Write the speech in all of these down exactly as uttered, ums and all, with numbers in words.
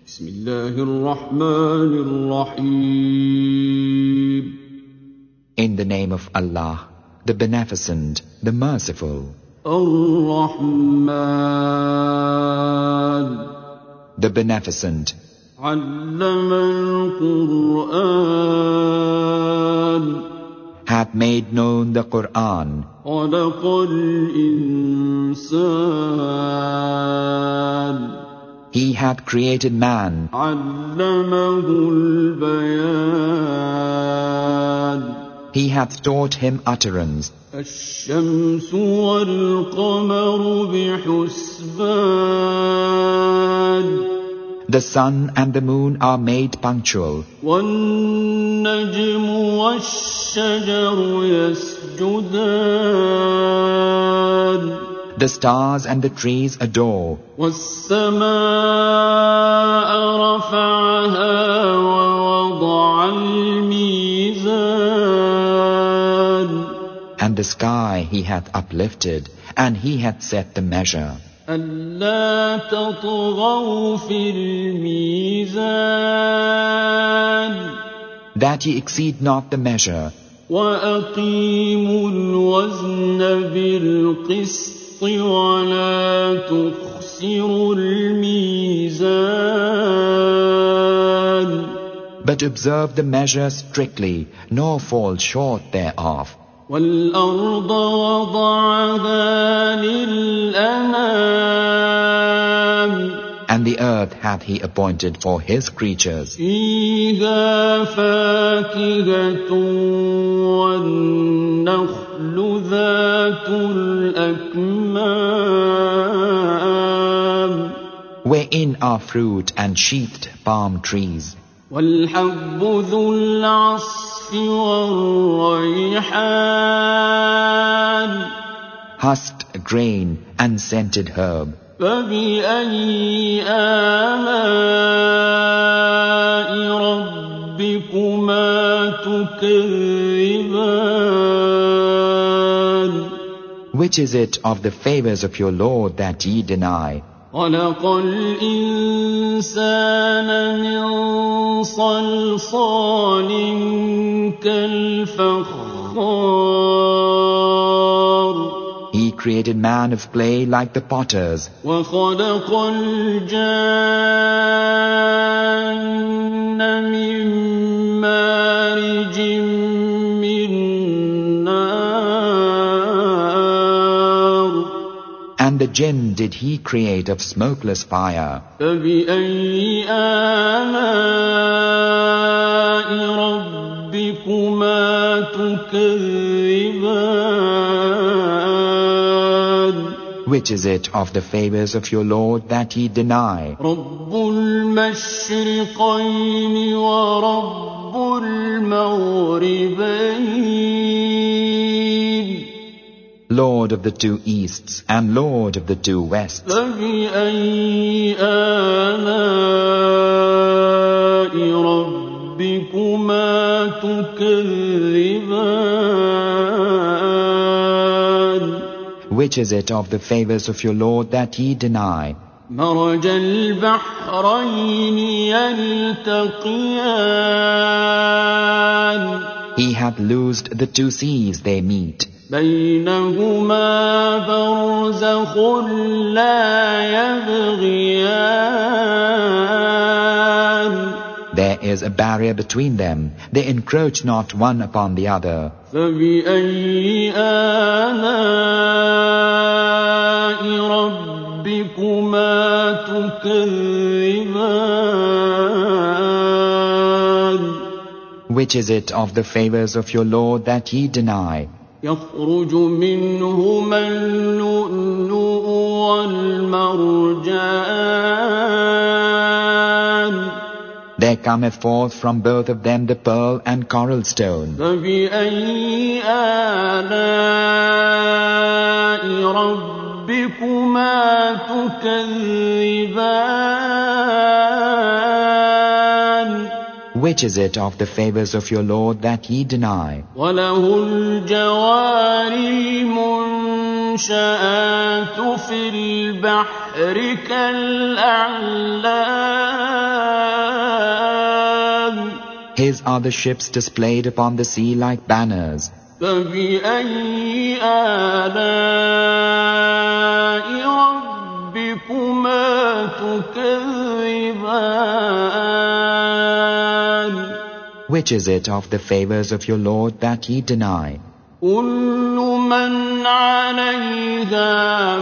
بسم الله الرحمن الرحيم. In the name of Allah, the Beneficent, the Merciful. الرحمن, the Beneficent. علم القرآن, hath made known the Quran. خلق الإنسان, He hath created man. علمه البيان, He hath taught him utterance. الشمس والقمر بحسبان, The sun and the moon are made punctual. والنجم والشجر يسجدان, The stars and the trees adore. والسماء رفعها ووضع الميزان, And the sky he hath uplifted, and he hath set the measure. ألا تطغوا في الميزان, That ye exceed not the measure. وأقيموا الوزن بالقسط ولا تخسروا الميزان, But observe the measure strictly, nor fall short thereof. والأرض وضعها للأنام, And the earth hath he appointed for his creatures. فيها فاكهة والنخل ذات الأكمام, Wherein are fruit and sheathed palm trees. والحب ذو العصف والريحان, Husked grain and scented herb. فبأي آلاء ربكما تكذبان, Which is it of the favors of your Lord that ye deny? خلق الإنسان من صلصال كالفخار, He created man of clay like the potters. وخلق الجان من مارج من نار, And the jinn did he create of smokeless fire. فبأي آلاء ربكما تكذبان, Which is it of the favors of your Lord that ye deny? رب المشرقين ورب المغربين, Lord of the two easts and Lord of the two wests. فبأي آلاء ربكما تكذبان, Which is it of the favors of your Lord that ye deny? مرج البحرين يلتقيان, He hath loosed the two seas they meet. بينهما برزخ لا يبغيان, There is a barrier between them. They encroach not one upon the other. فبأي آلاء ربكما تكذبان, Which is it of the favors of your Lord that ye deny? يخرج منهما اللؤلؤ والمرجان, There cometh forth from both of them the pearl and coral stone. فبأي آلاء ربكما تكذبان, Which is it of the favors of your Lord that ye deny? وله الجوار المنشآت في البحر كالأعلام, His are the ships displayed upon the sea like banners. فبأي آلاء ربكما تكذبان Which is it of the favors of your Lord that ye deny? كل من عليها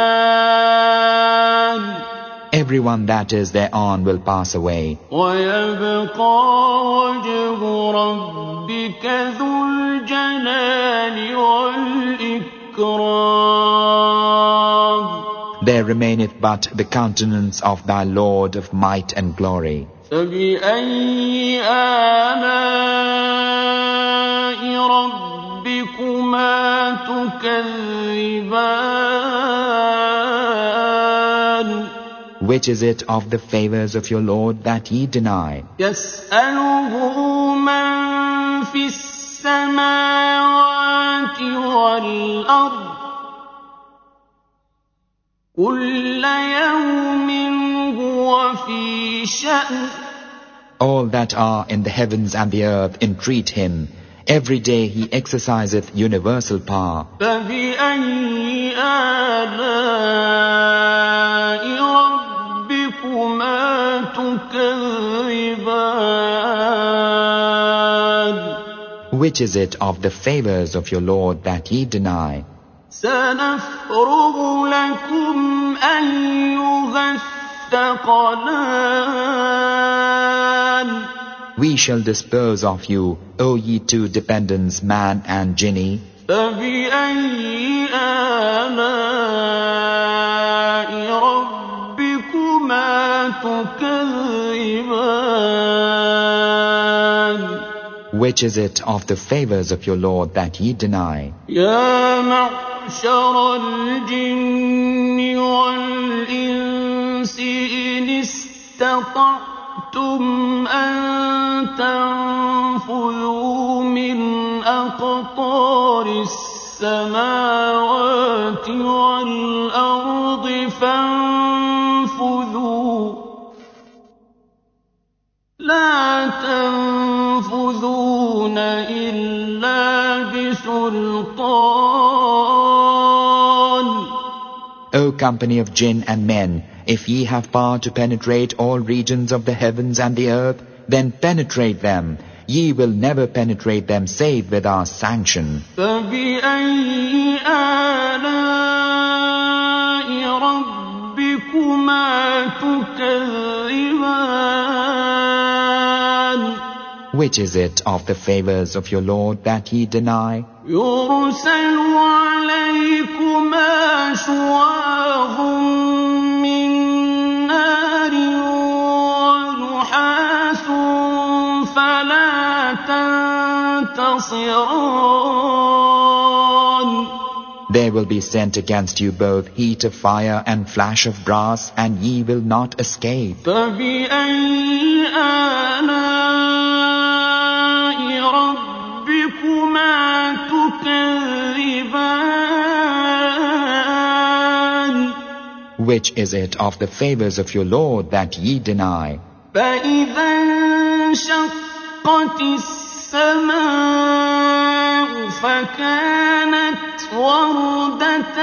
فان Everyone that is thereon will pass away. ويبقى وجه ربك ذو الجلال والإكرام There remaineth but the countenance of thy Lord of might and glory. فبأي آلاء ربكما تكذبان Which is it of the favors of your Lord that ye deny? يسأله من في السماوات والأرض كل يوم هو في شأن All that are in the heavens and the earth entreat him. Every day he exerciseth universal power. فبأي آلاء ربكما تكذبان Which is it of the favors of your Lord that ye deny? سنفرغ لكم أيها الثقلان We shall dispose of you, O ye two dependents, man and jinni. فبأي آلاء ربكما تكذبان Which is it of the favors of your Lord that ye deny? يا معشر الجن والإنس إن استطعتم أن تنفذوا من أقطار السماوات والأرض فانفذوا لا تنفذون إلا بسلطان O company of jinn and men, if ye have power to penetrate all regions of the heavens and the earth, then penetrate them. Ye will never penetrate them save with our sanction. فبأي آلاء ربكما تكذبان Which is it of the favors of your Lord that ye deny? يرسل عليكما شواظ من نار ونحاس فلا تنتصران There will be sent against you both heat of fire and flash of brass, and ye will not escape. فبأي آلاء ربكما تكذبان Which is it of the favors of your Lord that ye deny? فإذا انشقت السماء فكانت وردة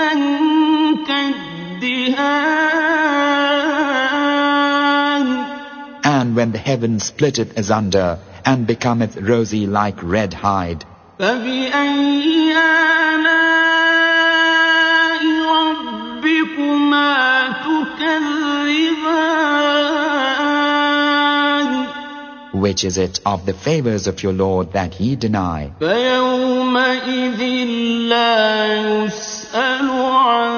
كالدهان And when the heaven splitteth asunder, and becometh rosy like red hide, فبأي آلاء ربكما تكذبان which is it of the favors of your Lord that ye deny? فيومئذ لا يسأل عن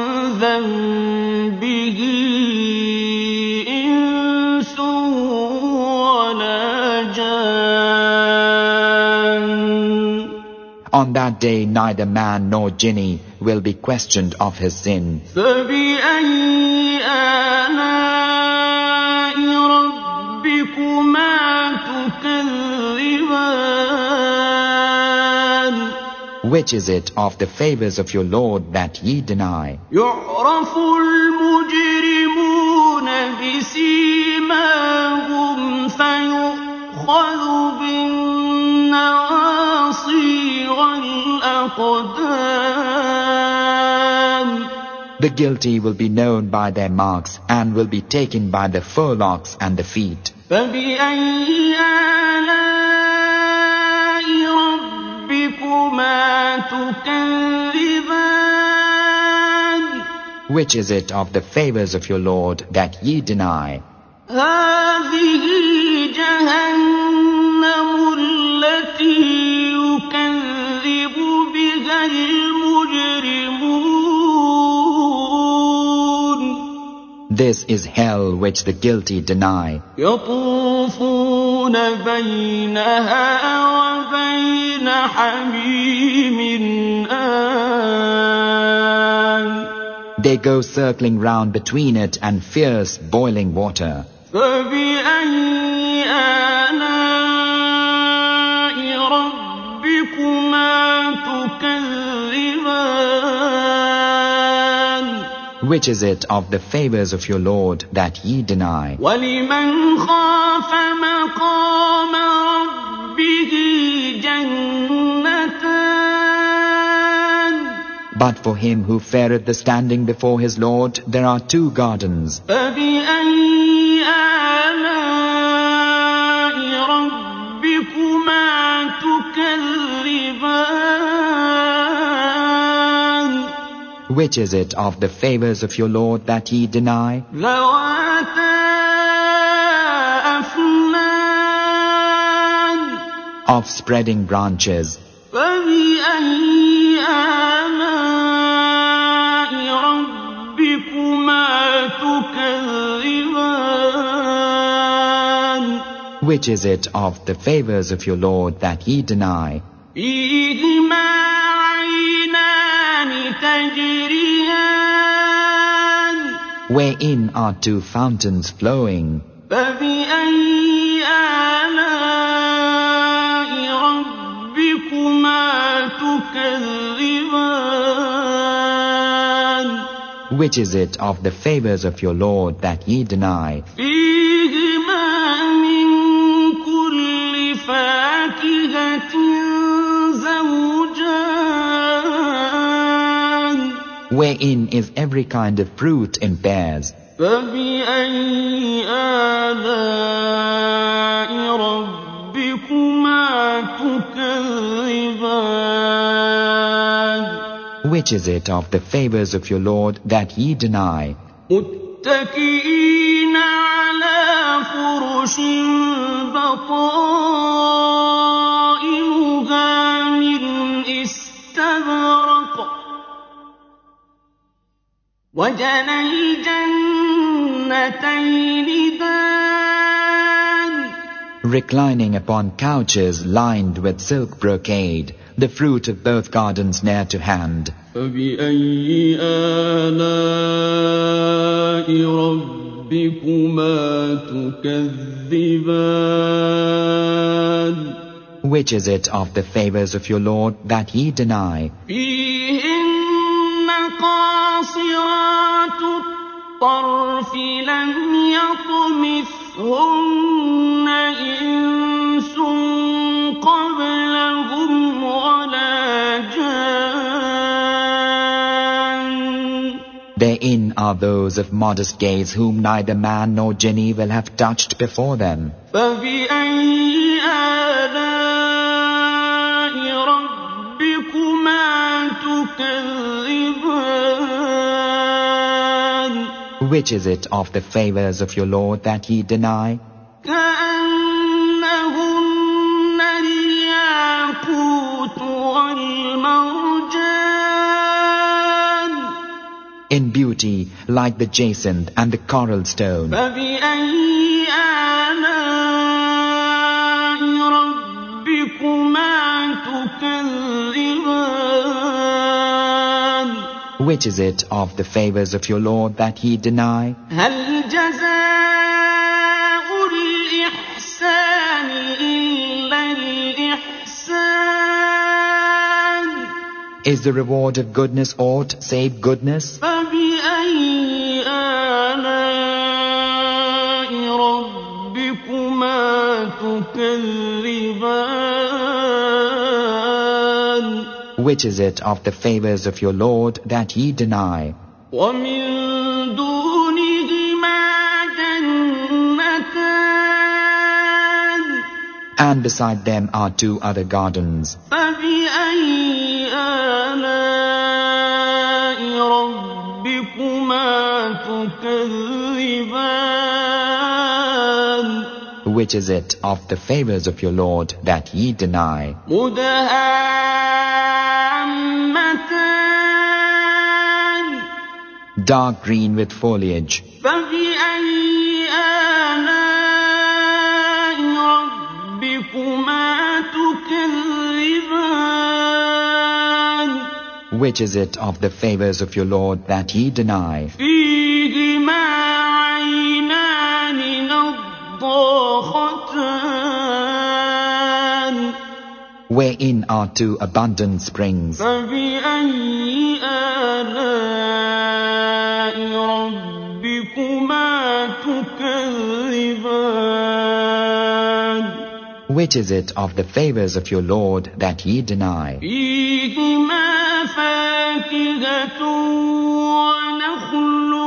ذنبه إنس ولا جان On that day neither man nor jinni will be questioned of his sin. فبأي آلاء ربكما تكذبان Which is it of the favors of your Lord that ye deny? يعرف المجرمون بسيماهم فيؤخذ الأقدام. The guilty will be known by their marks and will be taken by the forelocks and the feet. فبأي آلاء ربكما تكذبان؟ Which is it of the favors of your Lord that ye deny? هذه جهنم التي يكذب بها المجرمون. This is hell which the guilty deny. يطوفون بينها وبين حميم آن. They go circling round between it and fierce boiling water. فبأي آلاء ربكما تكذبان؟ Which is it of the favors of your Lord that ye deny? ولمن خاف مقام ربه جنتان. But for him who feareth the standing before his Lord, there are two gardens. فبأي آلاء ربكما تكذبان؟ Which is it of the favors of your Lord that ye deny? ذواتا أفنان. Of spreading branches. فبأي آلاء ربكما تكذبان؟ Which is it of the favors of your Lord that ye deny? فيهما عينان تجريان. Wherein are two fountains flowing. فبأي آلاء ربكما تكذبان؟ Which is it of the favors of your Lord that ye deny? فيهما من كل فاكهة زوجان. Wherein is every kind of fruit in pairs. فبأي آلاء ربكما تكذبان؟ Which is it of the favors of your Lord that ye deny? متكئين على فرش بطائنها من استبرق وجنى الجنتين دان. Reclining upon couches lined with silk brocade, the fruit of both gardens near to hand. فبأي آلاء ربكما تكذبان؟ Which is it of the favors of your Lord that ye deny? فيهن قاصرات الطرف لم يطمثهن إنس قبلهم ولا جان. Therein are those of modest gaze whom neither man nor jinni will have touched before them. فبأي آلاء ربكما تكذبان؟ Which is it of the favors of your Lord that ye deny? كأنهن الياقوت والمرجان. In beauty, like the jacinth and the coral stone. فبأي آلاء ربكما تكذبان؟ Which is it of the favors of your Lord that ye deny? هل جزاء الإحسان إلا الإحسان؟ Is the reward of goodness aught save goodness? فبأي آلاء ربكما تكذبان؟ Which is it of the favors of your Lord that ye deny? ومن دونهما جنتان And beside them are two other gardens. فبأي آلاء ربكما تكذبان Which is it of the favors of your Lord that ye deny? مدهامتان Dark green with foliage. فبأي آلاء ربكما تكذبان Which is it of the favors of your Lord that ye deny? فيهما عينان نضاختان Wherein are two abundant springs. فبأي آلاء ربكما تكذبان Which is it of the favors of your Lord that ye deny? فيهما فاكهة ونخل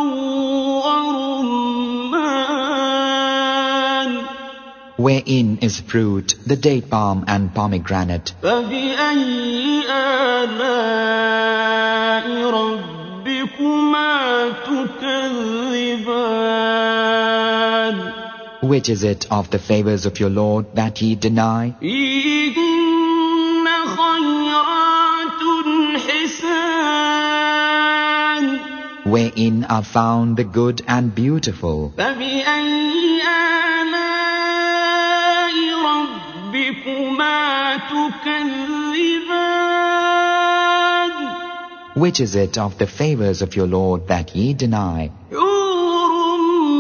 ورمان Wherein is fruit, the date palm and pomegranate. فبأي آلاء ربكما تكذبان Which is it of the favors of your Lord that ye deny? فيهن خيرات حسان Wherein are found the good and beautiful. فبأي آلاء ربكما تكذبان Which is it of the favors of your Lord that ye deny? حور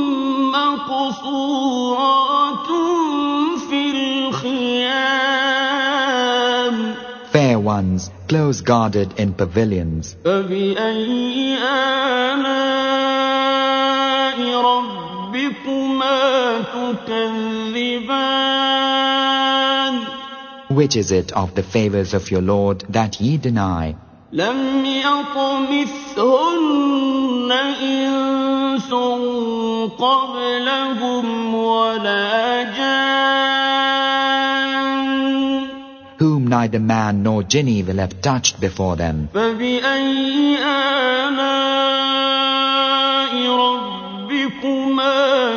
مقصورات في الخيام Fair ones, close guarded in pavilions. فبأي آلاء ربكما تكذبان Which is it of the favors of your Lord that ye deny? لم يطمثهن إنس قبلهم ولا جان Whom neither man nor genie will have touched before them. فبأي آلاء ربكما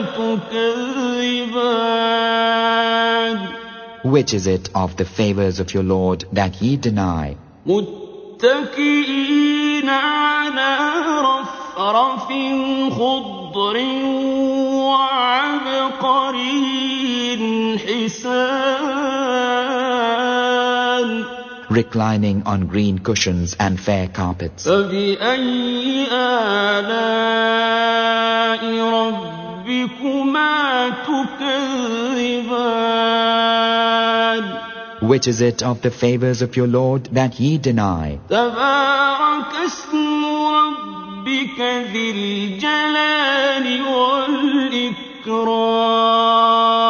تكذبان Which is it of the favors of your Lord that ye deny? متكئين على رفرف خضر وعبقري حسان Reclining on green cushions and fair carpets. فبأي آلاء ربكما تكذبان Which is it of the favors of your Lord that ye deny? تبارك اسم ربك ذي الجلال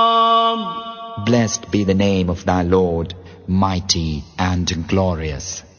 والإكرام Blessed be the name of thy Lord, mighty and glorious.